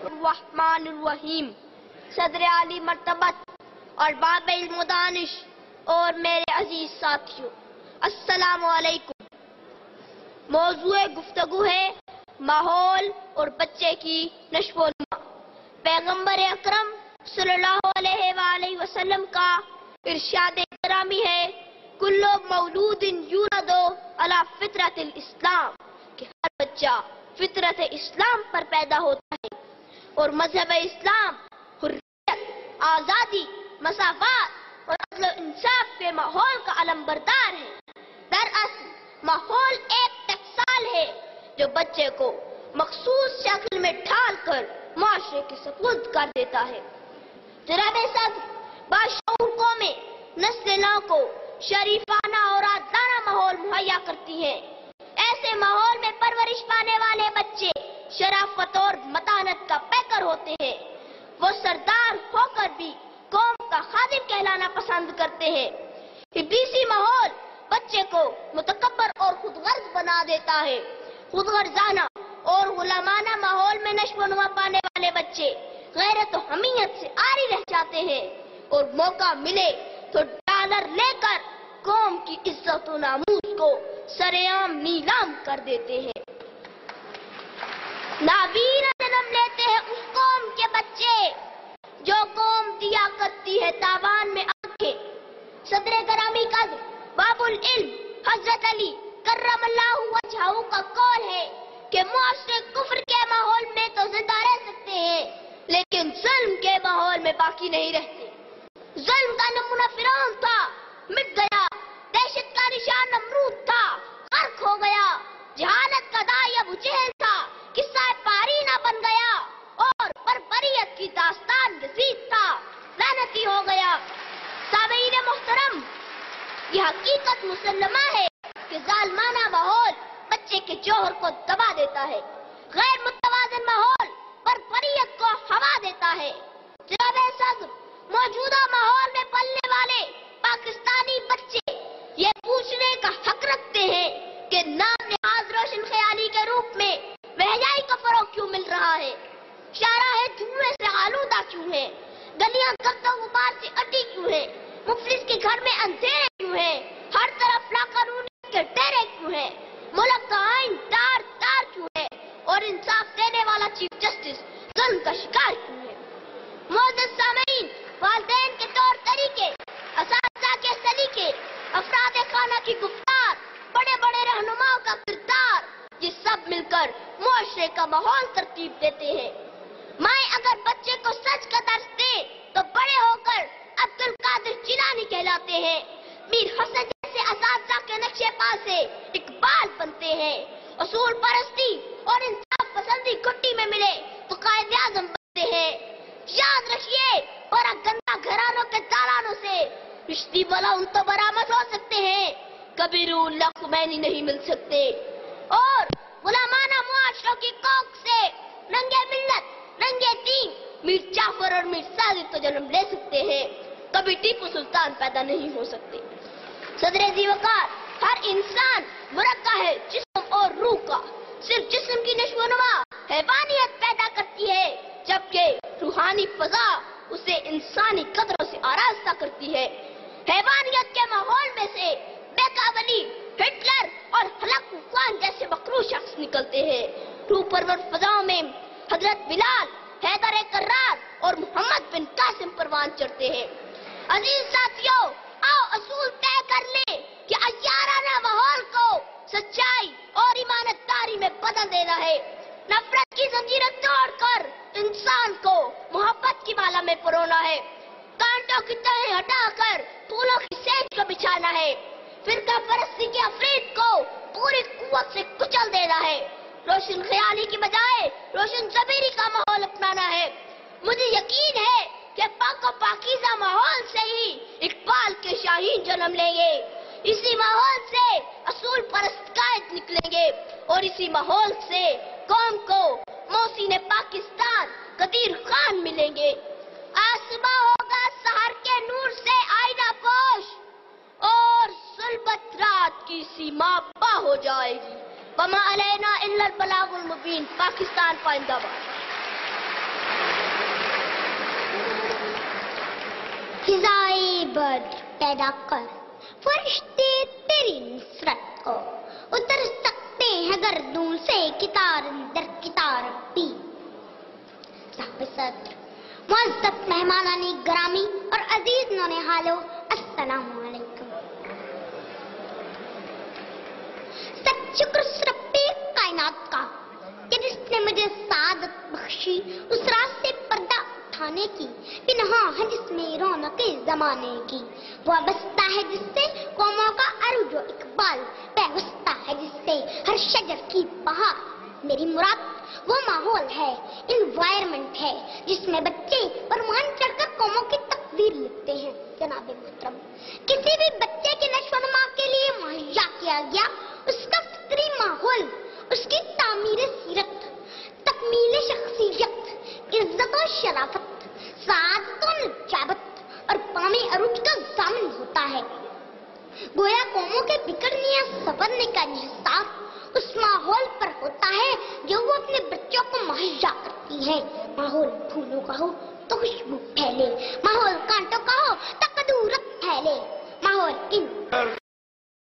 الرحمن الرحیم. صدر عالی مرتبت اور باب علم و دانش اور میرے عزیز ساتھیوں، السلام علیکم. موضوع گفتگو ہے ماحول اور بچے کی نشو و نما. پیغمبر اکرم صلی اللہ علیہ وآلہ وسلم کا ارشاد گرامی ہے، کل مولود یولد علی فطرت الاسلام، کہ ہر بچہ فطرت اسلام پر پیدا ہوتا ہے اور مذہب اسلام حریت، آزادی، مساوات اور عدل و انصاف کے ماحول کا علم بردار ہے. دراصل ماحول ایک ٹکسال ہے جو بچے کو مخصوص شکل میں ڈھال کر معاشرے کے سپرد کر دیتا ہے. جناب صدر باشعور قومیں نسل نو کو شریفانہ اور عادلانہ ماحول مہیا کرتی ہیں. ایسے ماحول میں پرورش پانے والے بچے شرافت اور متانت کا پیکر ہوتے ہیں. وہ سردار ہو کر بھی قوم کا خادم کہلانا پسند کرتے ہیں. ابلیسی ماحول بچے کو متکبر اور خود غرض بنا دیتا ہے. خود غرضانہ اور غلامانہ ماحول میں نشو و نما پانے والے بچے غیرت و حمیت سے عاری رہ جاتے ہیں اور موقع ملے تو ڈالر لے کر قوم کی عزت و ناموس کو سرعام نیلام کر دیتے ہیں. نابینا جنم لیتے ہیں اس قوم کے بچے جو قوم دیا کرتی ہے تاوان میں آنکھیں. صدر گرامی قدر باب العلم حضرت علی کرم اللہ وجہہ کا قول ہے کہ معاشرے کفر کے ماحول میں تو زندہ رہ سکتے ہیں لیکن ظلم کے ماحول میں باقی نہیں رہتے. ظلم کا نمونہ فرعون تھا، مٹ گیا. دہشت کا نشان نمرود تھا، غرق ہو گیا. جہالت کا داعی ابو جہل تھا، قصہ پارینہ بن گیا. اور بربریت کی داستان یزید تھا، لعنتی ہو گیا. سامعین محترم، یہ حقیقت مسلمہ ہے کہ ظالمانہ ماحول بچے کے جوہر کو دبا دیتا ہے. غیر متوازن ماحول بربریت کو ہوا دیتا ہے. جناب صدر، موجودہ ماحول میں پلنے والے پاکستانی بچے یہ پوچھنے کا حق رکھتے ہیں کہ نام نہاد روشن خیالی کے روپ میں بہجائی کا فروغ کیوں مل رہا ہے؟ شاہراہیں دھوئیں سے آلودہ کیوں ہیں؟ گلیاں گرد و غبار سے اٹی کیوں ہیں؟ مفلس کے گھر میں اندھیرے کیوں ہیں؟ ہر طرف لاقانونیت کے ڈیرے کیوں ہیں؟ ملک کا آئین تار تار کیوں ہے اور انصاف دینے والا چیف جسٹس ظلم کا شکار کیوں ہے؟ معزز سامعین، والدین کے طور طریقے، اساتذہ کے سلیقے، افراد خانہ کی گفتار، بڑے بڑے رہنماؤں کا کردار، یہ سب مل کر معاشرے کا ماحول ترتیب دیتے ہیں. مائیں اگر بچے کو سچ کا درس دے تو بڑے ہو کر عبد القادر جیلانی کہلاتے ہیں. میر حسن جیسے اساتذہ کے نقشے پا سے اقبال بنتے ہیں. اصول پرستی اور انصاف پسندی گھٹی میں ملے تو قائد اعظم بنتے ہیں. یاد رکھیے، بڑا گندا گھرانوں کے دالانوں سے رشتی والا ان تو برآمد ہو سکتے ہیں، کبھی روح اللہ خمینی نہیں مل سکتے. اور غلامانہ معاشروں کی کوکھ سے ننگے ملت، ننگے دین میر جعفر اور میر صادق تو جنم لے سکتے ہیں، کبھی ٹیپو سلطان پیدا نہیں ہو سکتے. صدر ذی وقار، ہر انسان مرکب ہے جسم اور روح کا. صرف جسم کی نشو و نما حیوانیت پیدا کرتی ہے جبکہ روحانی فضا اسے انسانی قدروں سے آراستہ کرتی ہے. حیوانیت کے ماحول میں سے بیکاولی، ہٹلر اور ہلاک خوان جیسے مکروہ شخص نکلتے ہیں. روح پرور فضاؤں میں حضرت بلال، حیدر کرار اور محمد بن قاسم پروان چڑھتے ہیں. عزیز ساتھیوں، آؤ اصول طے کر لیں کہ عیارانہ ماحول کو سچائی اور ایمانت داری میں بدل دینا ہے. نفرت کی زنجیریں توڑ کر انسان کو محبت کی بالا میں پرونا ہے. کانٹوں کی تہیں ہٹا کر پھولوں کی سیج کو بچھانا ہے. فرقہ پرستی کے افرید کو پوری قوت سے کچل دینا ہے. روشن خیالی کی بجائے روشن ضمیری کا ماحول اپنانا ہے. مجھے یقین ہے کہ پاک و پاکیزہ ماحول سے ہی اقبال کے شاہین جنم لیں گے. اسی ماحول سے اصول پرست قائد نکلیں گے اور اسی ماحول سے قوم کو محسن پاکستان قدیر خان ملیں گے. آسماں ہوگا سحر کے نور سے آئینہ پوش اور ظلمت رات کی سیما پا ہو جائے گی. وما علینا الا البلاغ المبین. پاکستان پائندہ باد. فضائے بدر پیدا کر، فرشتے تیری نصرت کو اتر سکتے ہیں گردوں سے کتار در کتار اپنی۔ صاحب صدر، معزز مہمانان گرامی اور عزیز نونہالو، السلام علیکم۔ سب شکر رب کائنات کا کہ جس نے مجھے سعادت بخشی اس راز سے پردہ اٹھانے کی، پنہاں ہے جس میں رونق زمانے کی، وابستہ ہے جس سے قوموں کا عروج و اقبال، پیوستہ ہے جس سے ہر شجر کی بہار۔ میری مراد وہ ماحول ہے، انوائرمنٹ ہے جس میں بچے پروان چڑھ کر قوموں کی تقدیر لکھتے ہیں۔ جناب محترم، کسی بھی بچے کی نشو و نما کے لیے مہیا کیا گیا اس کا فطری ماحول، اس کی تعمیر سیرت، تکمیل شخصیت، عزت و شرافت، سعادت و نجابت اور پام عروج کا ضامن ہوتا ہے۔ گویا قوموں کے بگڑنے یا سنورنے کا انحصار اس ماحول پر ہوتا ہے جو وہ اپنے بچوں کو مہیا کرتی ہے۔ ماحول پھولوں کا ہو تو خوشبو پھیلے، ماحول کانٹوں کا ہو تو کدورت پھیلے، ماحول